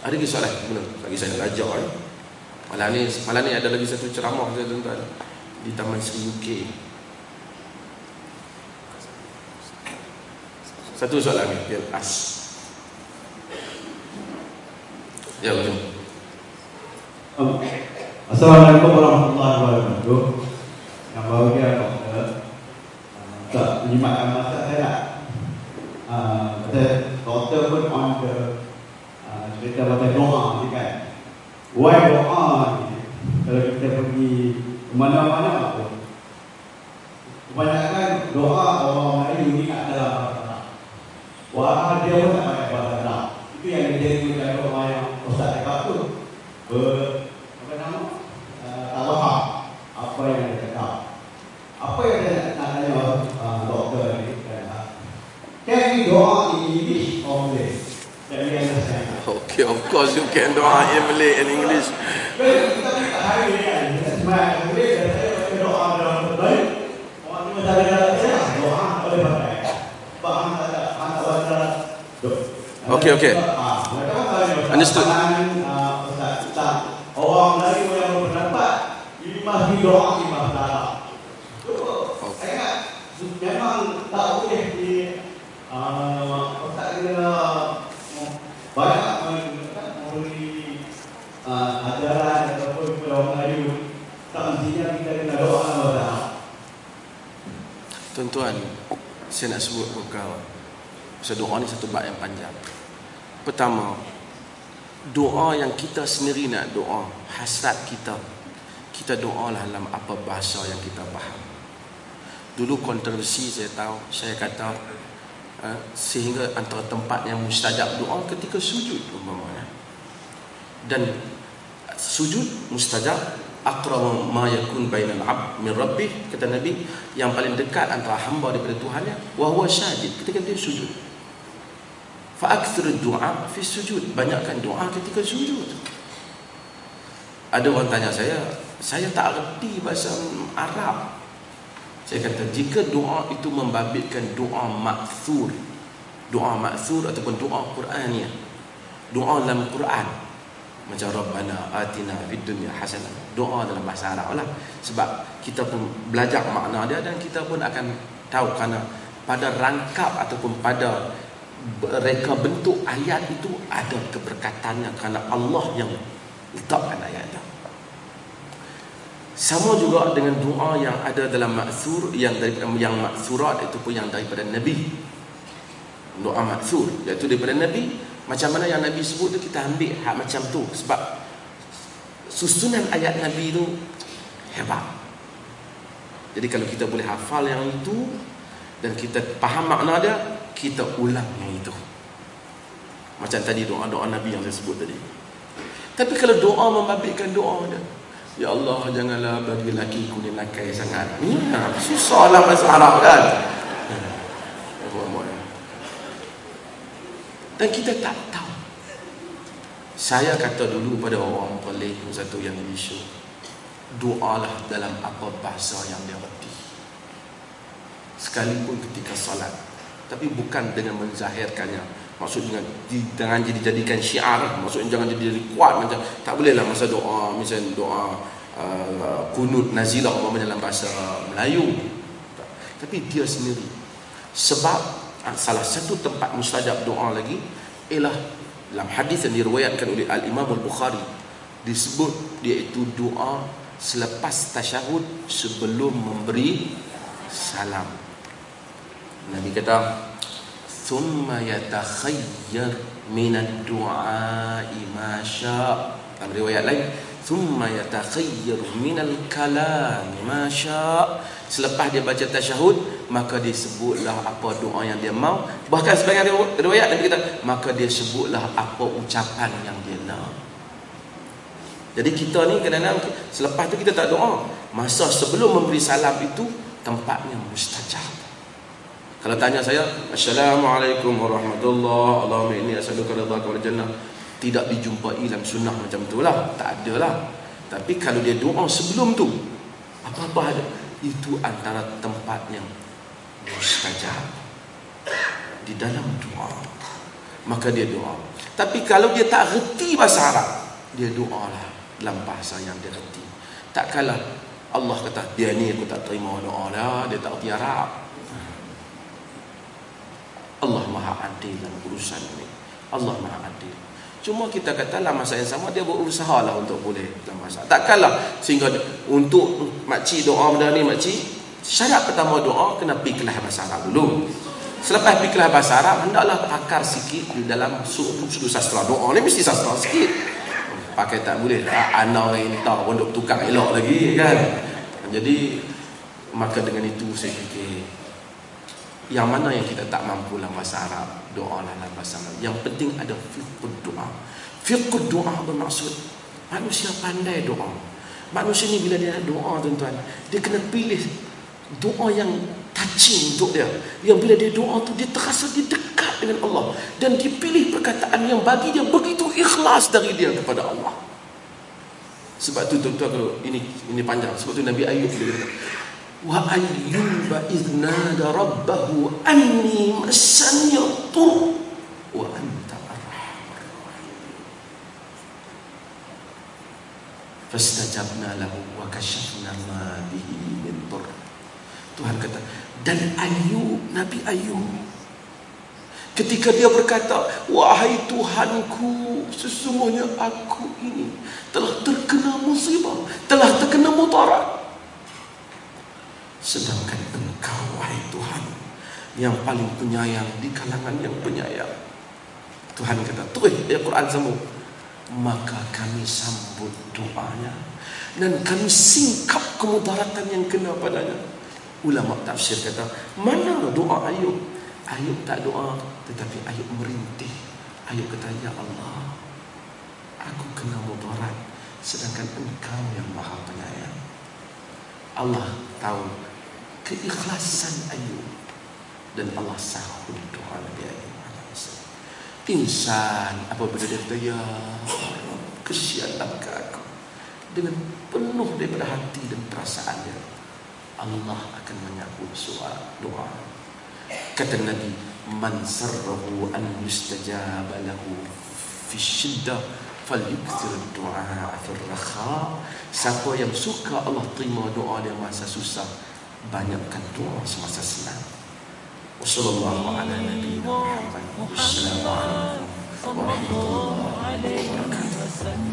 Ada lagi soalan? Benar. Lagi saya nak belajar ni. Malam ni ada lagi satu ceramah saya tuan-tuan di Taman Sri UK. Satu soalan ni, biar as. Ya, betul. Assalamualaikum warahmatullahi wabarakatuh. Yang bahagia doktor, tak menyimakkan masa saya nak doktor pun on ke cerita pasal doa ni kan. Why doa ni? Kalau kita pergi ke mana-mana pun, kebanyakan doa orang Melayu ni kat dalam bahasa Arab. Wah, dia pun tak pakai bahasa Arab. Itu yang dijadikan orang yang Ustaz cakap tu. Apa nama? Tak faham apa yang dia cakap. Apa yang dia nak tanya doktor ni? Can we doa in English or Malay? Can we understand? Okay, of course you can doa in Malay and English. Kita tak hari ni kan. Semua Malay dan saya doa dalam baik. Orang ni macam ada doa boleh pakai. Faham tak? Okay. Understood. Orang Melayu yang berpendapat ini masih doa di bahasa Arab. Saya ingat memang tak boleh di Ustaz kena banyak memberi ajaran ataupun kepada orang Melayu. Tak mestinya kita kena doa bahasa Arab. Tuan-tuan, saya nak sebut kau. Pasal doa ni satu bab yang panjang. Pertama, doa yang kita sendiri nak doa, hasrat kita doalah dalam apa bahasa yang kita faham. Dulu kontroversi saya tahu, saya kata sehingga antara tempat yang mustajab doa ketika sujud umpamanya. Dan sujud mustajab, aqrabu ma yakun bainal 'abd min rabbih, kata Nabi, yang paling dekat antara hamba daripada Tuhannya, wa huwa sajid, ketika dia sujud. Fa aktsir du'a fi sujud, banyakkan doa ketika sujud. Ada orang tanya saya tak reti bahasa Arab. Saya kata, jika doa itu membabitkan doa ma'thur ataupun doa Qur'aniyah, doa dalam Quran, macam Rabbana atina fid dunya hasanah, doa dalam bahasa Arab lah. Sebab kita pun belajar makna dia dan kita pun akan tahu, kerana pada rangkap ataupun pada reka bentuk ayat itu ada keberkatannya, kerana Allah yang letakkan ayat itu. Sama juga dengan doa yang ada dalam ma'thur, yang ma'thurat itu pun yang daripada Nabi. Doa ma'thur iaitu daripada Nabi, macam mana yang Nabi sebut tu kita ambil hak macam tu, sebab susunan ayat Nabi itu hebat. Jadi kalau kita boleh hafal yang itu dan kita faham makna dia, kita ulang yang itu. Macam tadi doa-doa Nabi yang saya sebut tadi. Tapi kalau doa membabitkan doa dia, ya Allah janganlah bagi lakiku ni nakai sangat, susahlah bahasa Arab kan. Dan kita tak tahu. Saya kata dulu pada orang paling satu yang isu, doalah dalam apa bahasa yang dia reti, sekalipun ketika salat. Tapi bukan dengan menzahirkannya. Maksudnya jangan dijadikan syiar, maksudnya jangan jadi kuat macam tak bolehlah masa doa, misalnya doa kunut nazilah umpamanya dalam bahasa Melayu. Tapi dia sendiri. Sebab salah satu tempat mustajab doa lagi ialah dalam hadis yang diriwayatkan oleh Al-Imam Al-Bukhari, disebut iaitu doa selepas tasyahud sebelum memberi salam. Nabi kata, thumma yatakhayyar minad du'a'i ma sya'. Dalam riwayat lain, thumma yatakhayyar minal kalami ma sya'. Selepas dia baca tasyahud, maka dia sebutlah apa doa yang dia mau. Bahkan sebagian riwayat Nabi kata, maka dia sebutlah apa ucapan yang dia nak. Jadi kita ni kadang-kadang selepas tu kita tak doa. Masa sebelum memberi salam itu tempatnya mustajab. Kalau tanya saya, Assalamualaikum warahmatullahi, Allahumma inni as'aluka ridhaka wal jannah, tidak dijumpai dalam sunnah macam itulah, tak ada lah. Tapi kalau dia doa sebelum tu, apa-apa ada, itu antara tempat yang mustajab di dalam doa. Maka dia doa. Tapi kalau dia tak reti bahasa Arab, dia doalah dalam bahasa yang dia reti. Tak kalah Allah kata, dia ni aku tak terima doa dah, dia tak reti Arab. Allah Maha Adil dalam urusan ini. Allah Maha Adil. Cuma kita kata dalam masa yang sama dia berusaha lah untuk boleh dalam masa. Tak kalah sehingga untuk makcik doa benda ni, makcik syarat pertama doa kena pergi kelas bahasa Arab dulu. Selepas pergi kelas bahasa Arab, hendaklah pakar sikit di dalam sudut sastra. Doa ni mesti sastra sikit. Pakai tak boleh lah ana entah pondok tukang elok lagi kan. Jadi maka dengan itu saya fikir, yang mana yang kita tak mampu dalam bahasa Arab, doa dalam bahasa Arab. Yang penting ada fiqh doa. Fiqh doa bermaksud manusia pandai doa. Manusia ni bila dia doa, tuan-tuan, dia kena pilih doa yang touching untuk dia. Yang bila dia doa tu, dia terasa dia dekat dengan Allah. Dan dipilih perkataan yang bagi dia begitu ikhlas dari dia kepada Allah. Sebab tu tuan-tuan, kalau ini panjang. Sebab tu Nabi Ayub dia kata, wa ayyuba idnada rabbahu anni massani ad-dur wa anta arhamur rahim fastajabna lahu wa kashafna ma bihi min dur. Tuhan kata, dan Nabi Ayub ketika dia berkata, wahai Tuhanku, sesungguhnya aku ini telah terkena musibah, telah terkena mudarat, sedangkan Engkau, wahai Tuhan, yang paling penyayang di kalangan yang penyayang. Tuhan kata, terus dia Quran sambung, maka kami sambut doanya dan kami singkap kemudaratan yang kena padanya. Ulama tafsir kata, mana doa Ayub? Ayub tak doa, tetapi Ayub merintih. Ayub kata, ya Allah, aku kena mudarat, sedangkan Engkau yang maha penyayang. Allah tahu keikhlasan Ayub dan Allah sahut doa Nabi Ayub. Insan apabila dia kata, ya Allah, kesianlah ke aku, dengan penuh daripada hati dan perasaannya, Allah akan menyahut doa. Kata Nabi, man sarrahu an yustajaba lahu fi syiddah falyukthir du'a fi rakha. Siapa yang suka Allah terima doa dia masa susah, banyakkan doa semasa senang. Wassallallahu ala nabiyyina Muhammad. Wassalamualaikum warahmatullahi wabarakatuh.